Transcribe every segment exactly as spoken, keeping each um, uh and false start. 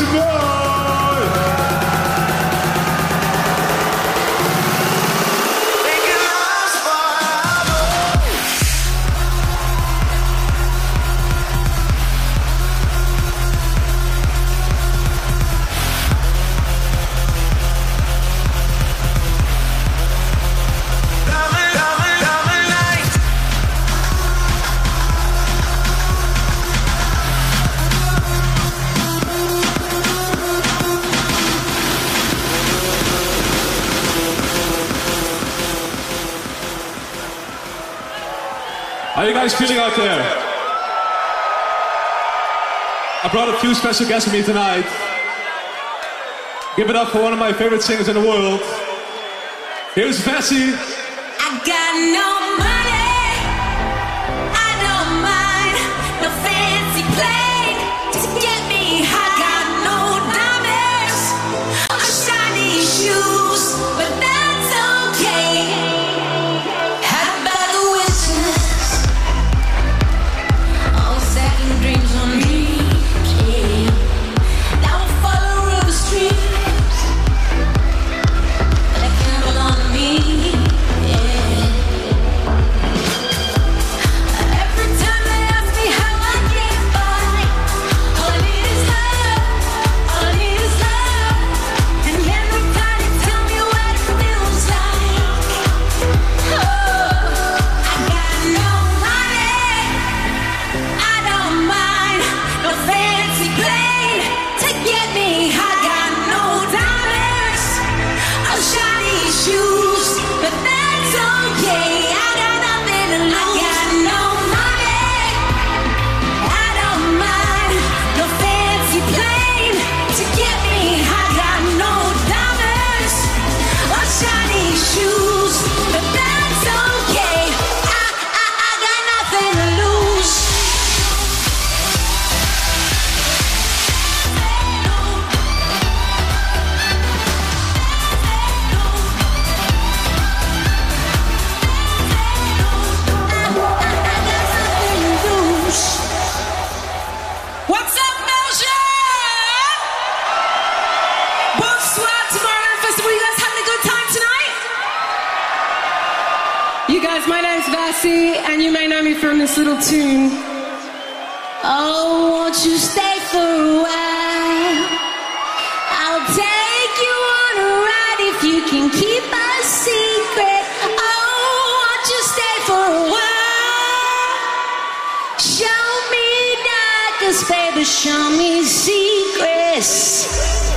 How are you guys feeling out there? I brought a few special guests with me tonight. Give it up for one of my favorite singers in the world. Here's Vassie. I got no money, I don't mind, no fancy plane to get me high. Got no diamonds or shiny shoes, but that's okay. Had bad wishes, all second dreams on me. Yeah. Now I follow the streets, but they can't belong to me. And you may know me from this little tune. Oh, won't you stay for a while? I'll take you on a ride if you can keep a secret. Oh, won't you stay for a while? Show me darkness, baby, show me secrets.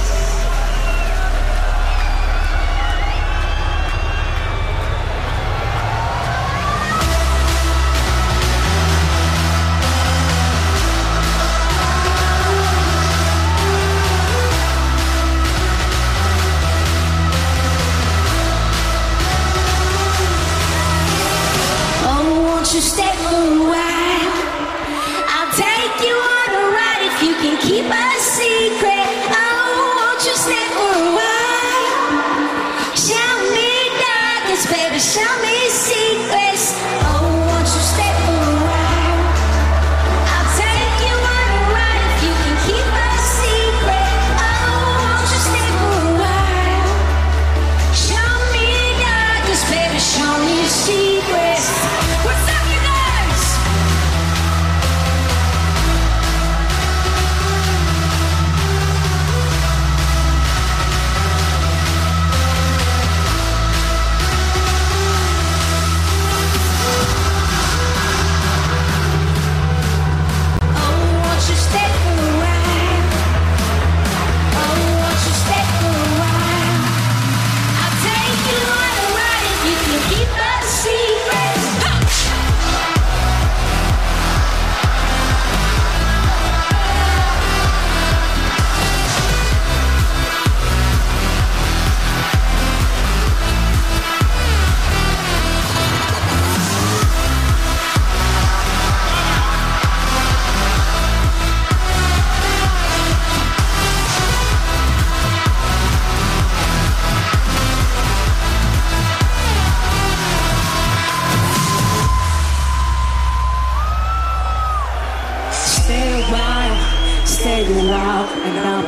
You stay for a while. I'll take you on a ride if you can keep a secret. Oh,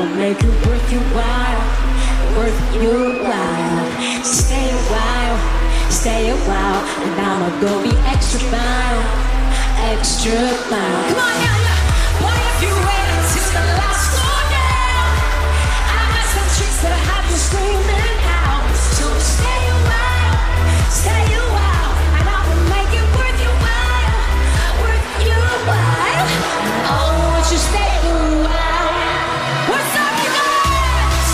make it worth your while, worth your while. Stay a while, stay a while, and I'ma go the extra mile, extra mile. Come on now, yeah. Boy, if you wait until the last floor down, I got some tricks that I have you screaming out. So stay a while, stay a while, and I'ma make it worth your while, worth your while. Oh, won't you stay a while? What's up, you guys?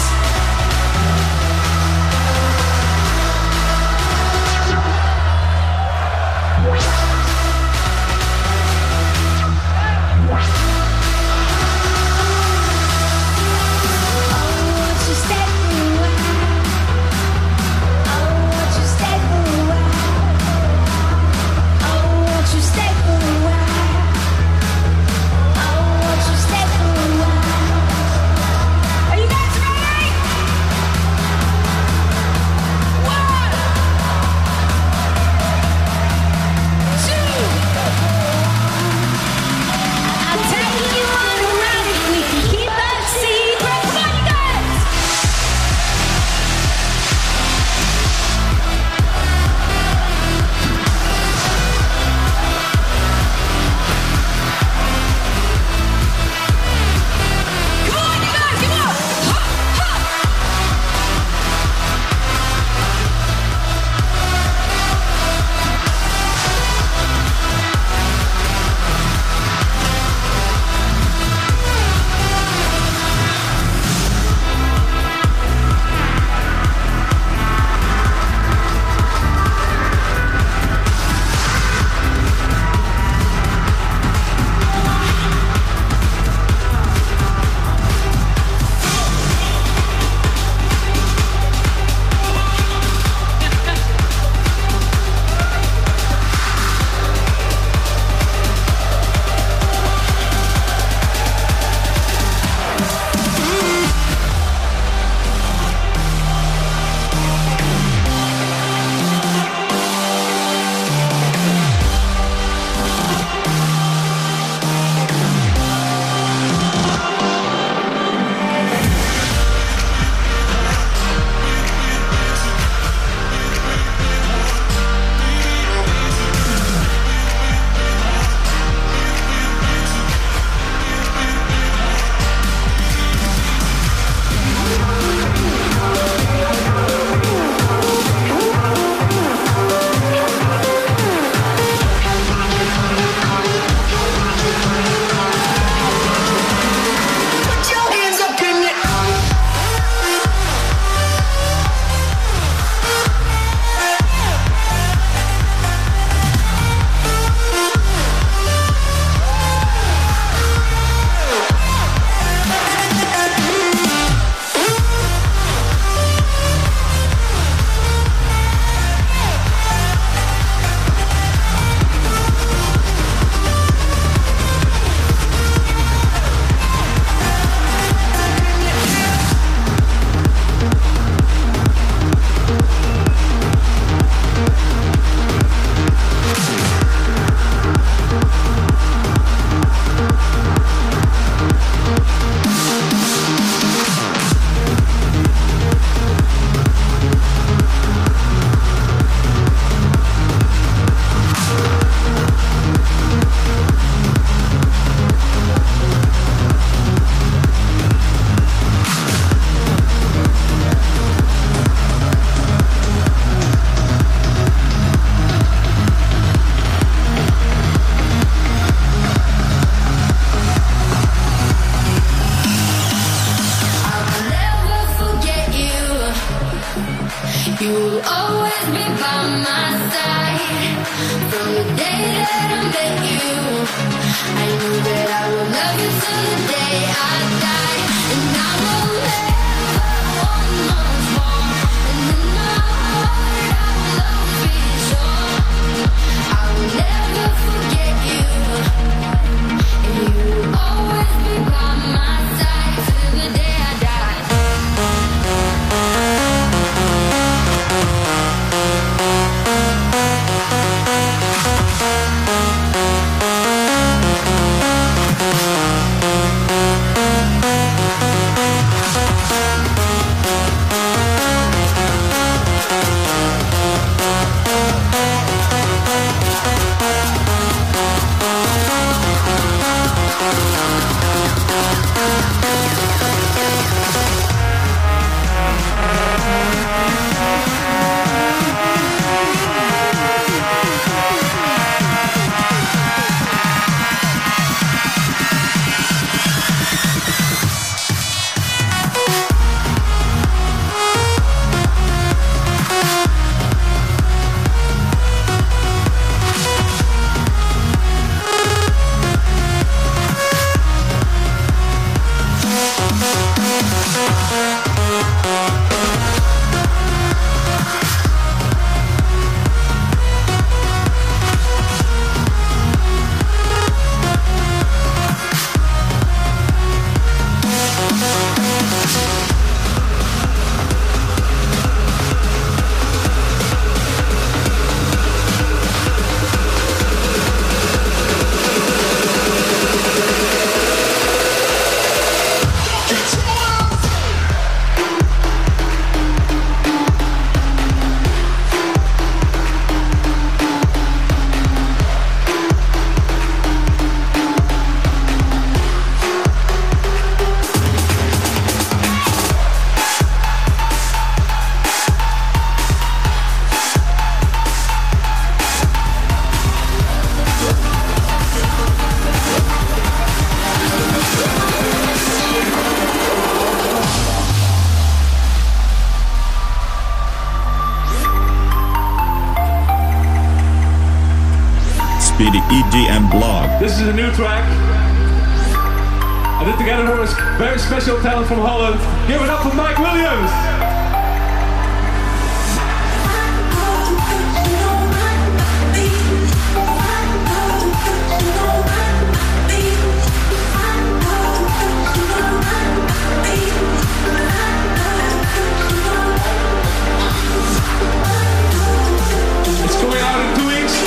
You'll always be by my side. From the day that I met you, I knew that I would love you till the day I die. And I will never want much more. And in my heart I will always be sure I will never forget you. And you will always be by my side till the day I die. Speedy E D M blog. This is a new track. I did together with a very special talent from Holland. Give it up for Mike Williams. It's going out in two weeks.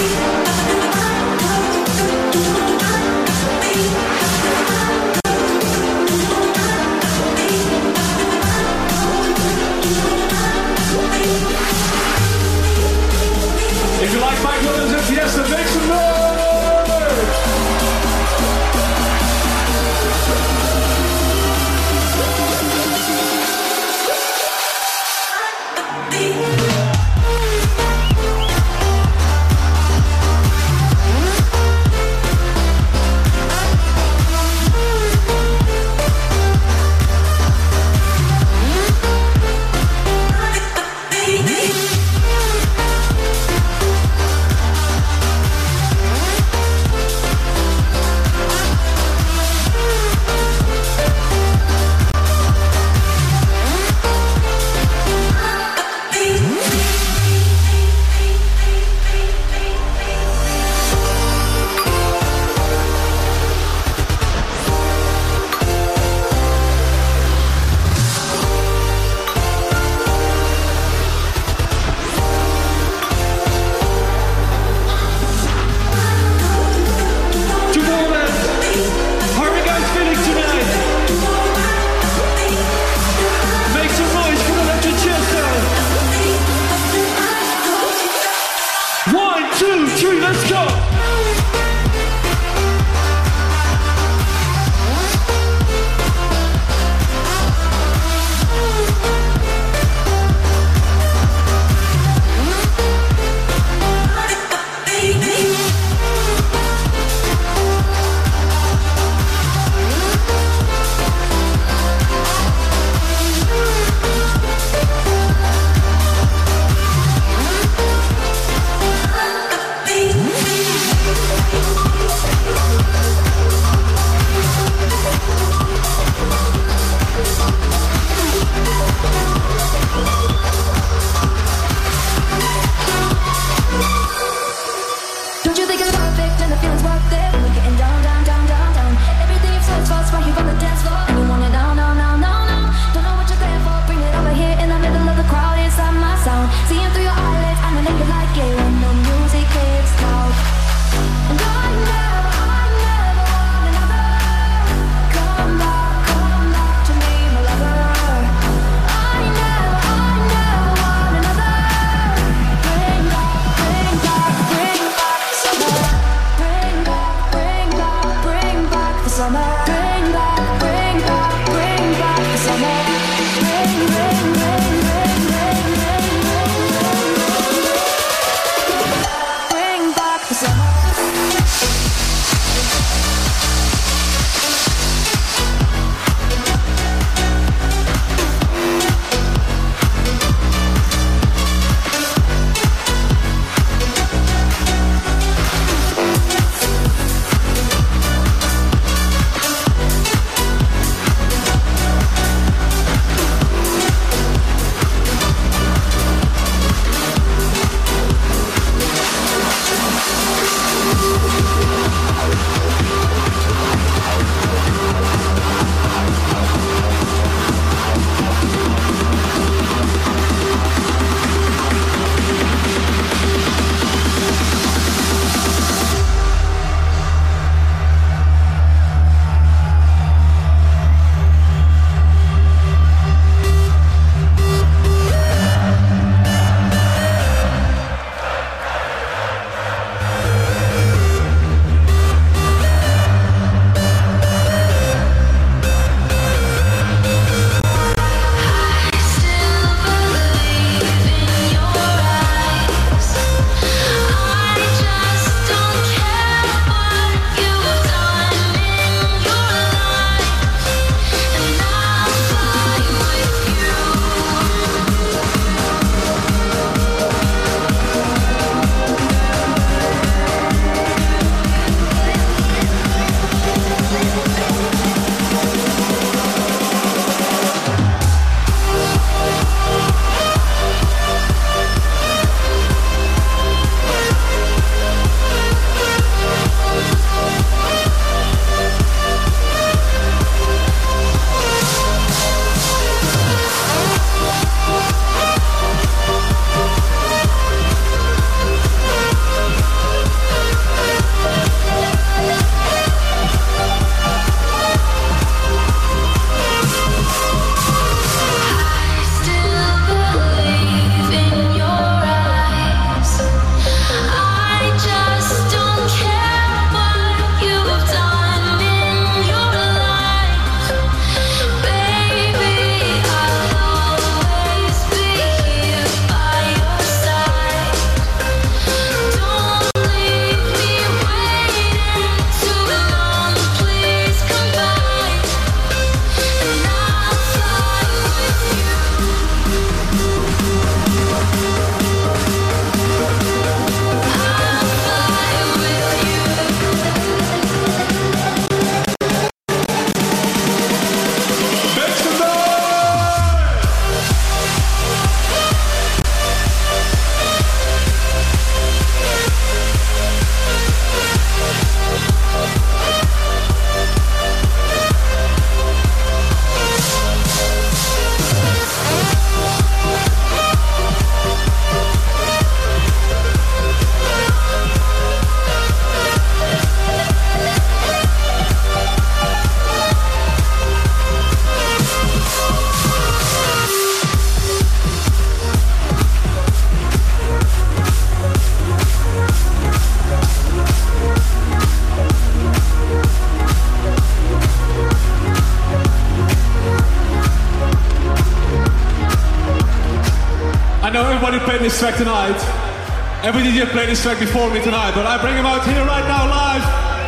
know everybody played this track tonight. Every D J played this track before me tonight, but I bring him out here right now live.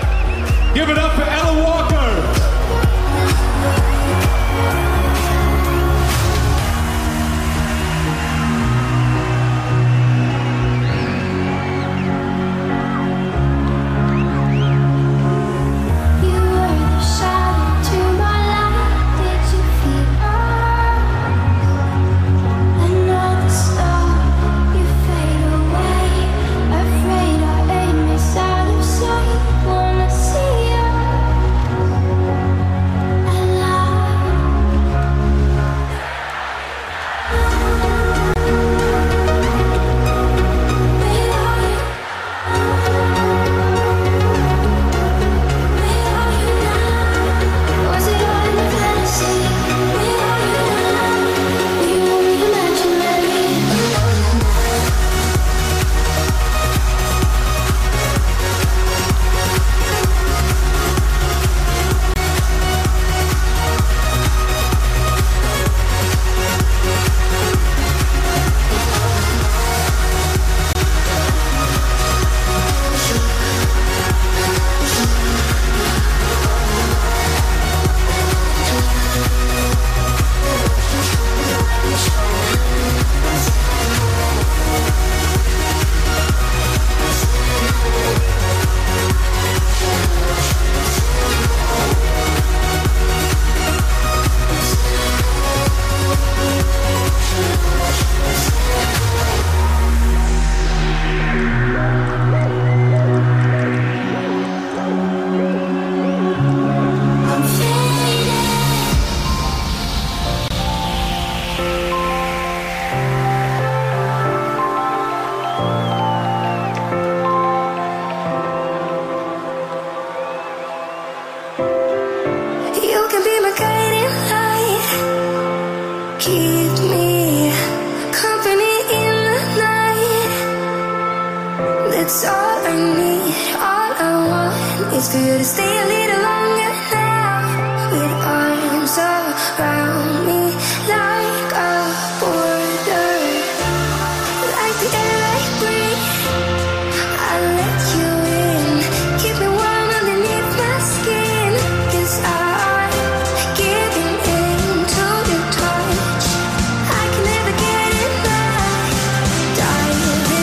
Give it up for Alan Walker.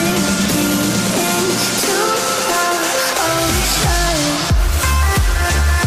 Oh,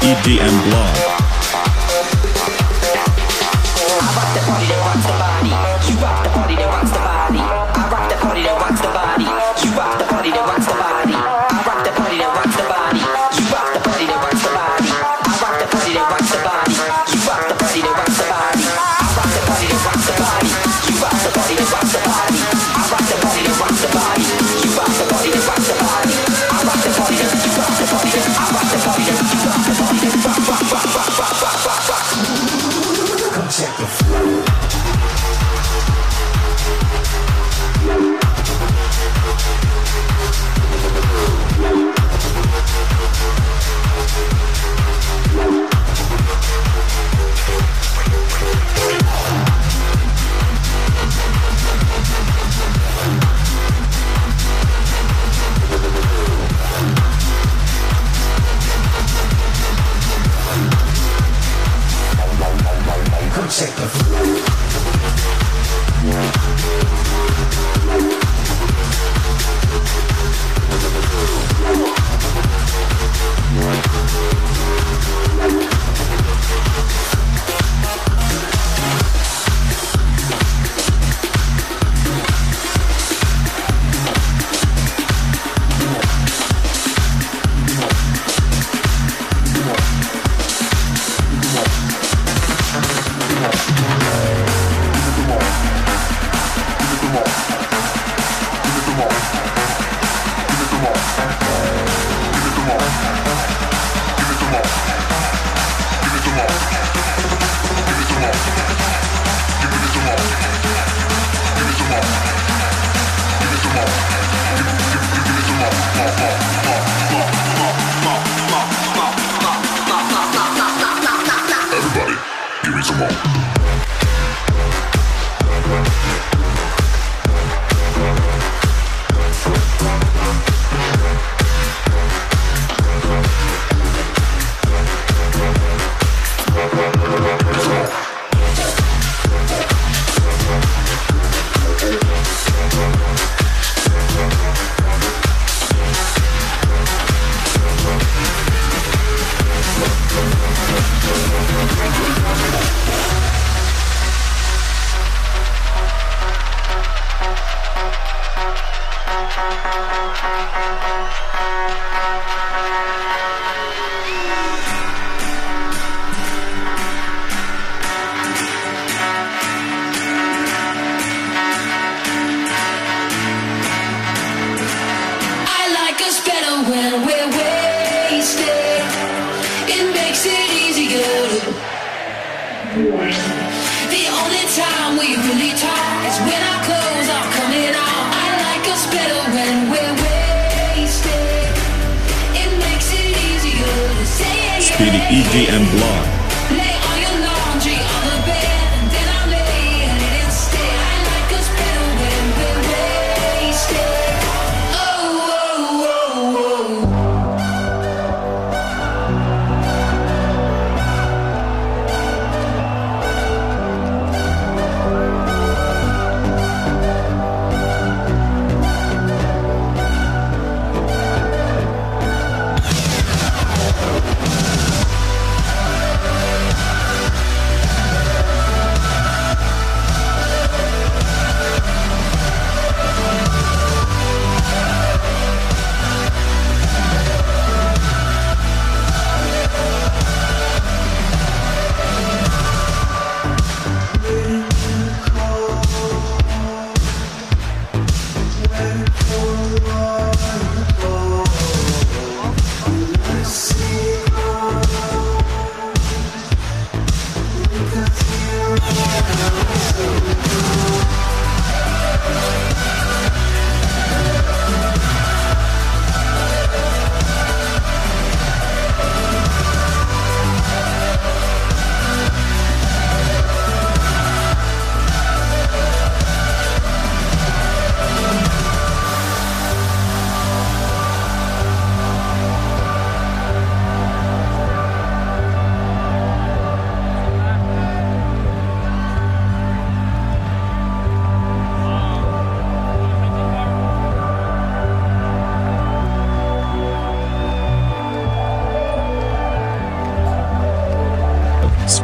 E D M blog. I rock the party that rocks the body. You rock the party that rocks the body. I rock the party that rocks the body. You rock the party that rocks the body. I rock the party that rocks the body. You rock the party that rocks the body. I rock the party that rocks the body. You rock the party that rocks the body. I rock the party that rocks the body. You rock the party that rocks the body. I rock the party that rocks the body. You rock the party that rocks the body. I rock the party that you rock the party that I rock the party that you rock the party that rock rock rock rock rock rock rock rock. Come check the flow. Come check the flow. Everybody, give me some more. Speedy E D M blog.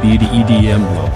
Speedy E D M Blog.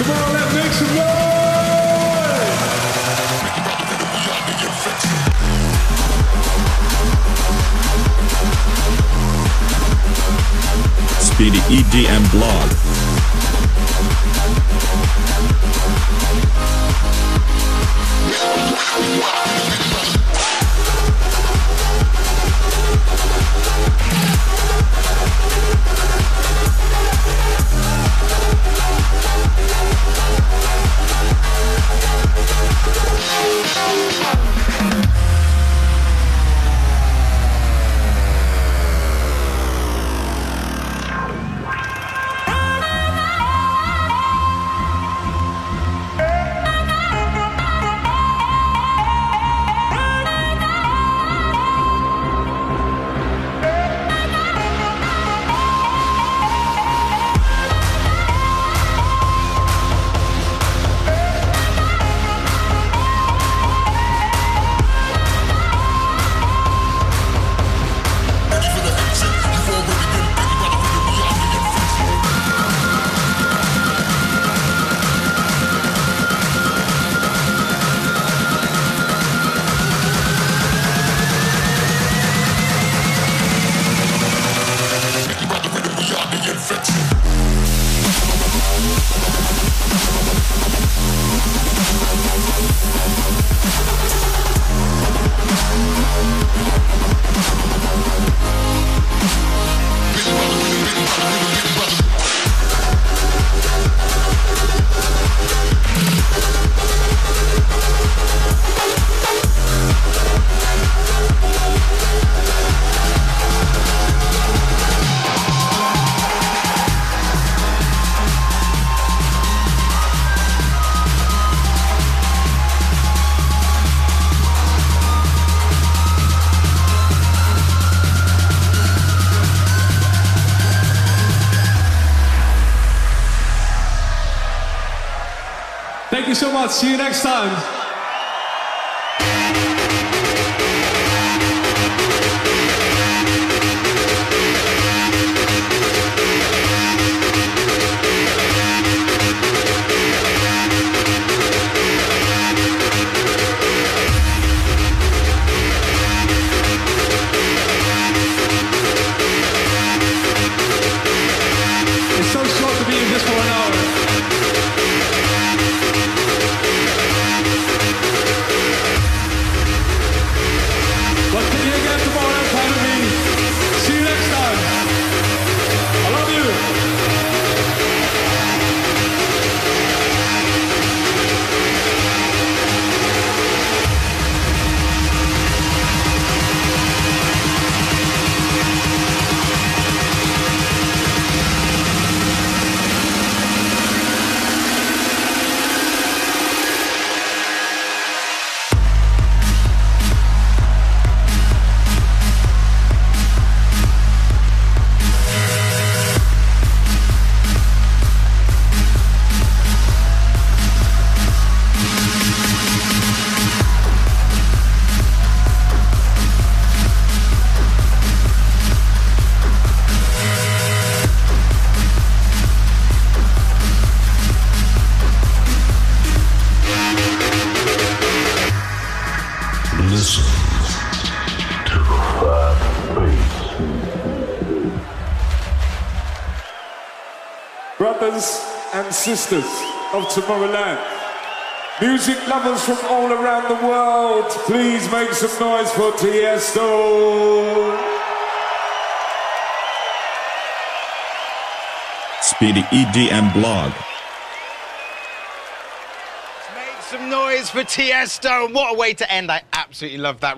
Tomorrowland, make some noise! Speedy E D M Blog. Thank you so much. See you next time. It's so short to be in this for an hour. But see you again tomorrow at Planet Me. See you next time. I love you. Listen to the fat bass. Brothers and sisters of Tomorrowland, music lovers from all around the world, please make some noise for Tiesto. Speedy E D M Blog. Make some noise for Tiesto. And what a way to end. I absolutely love that.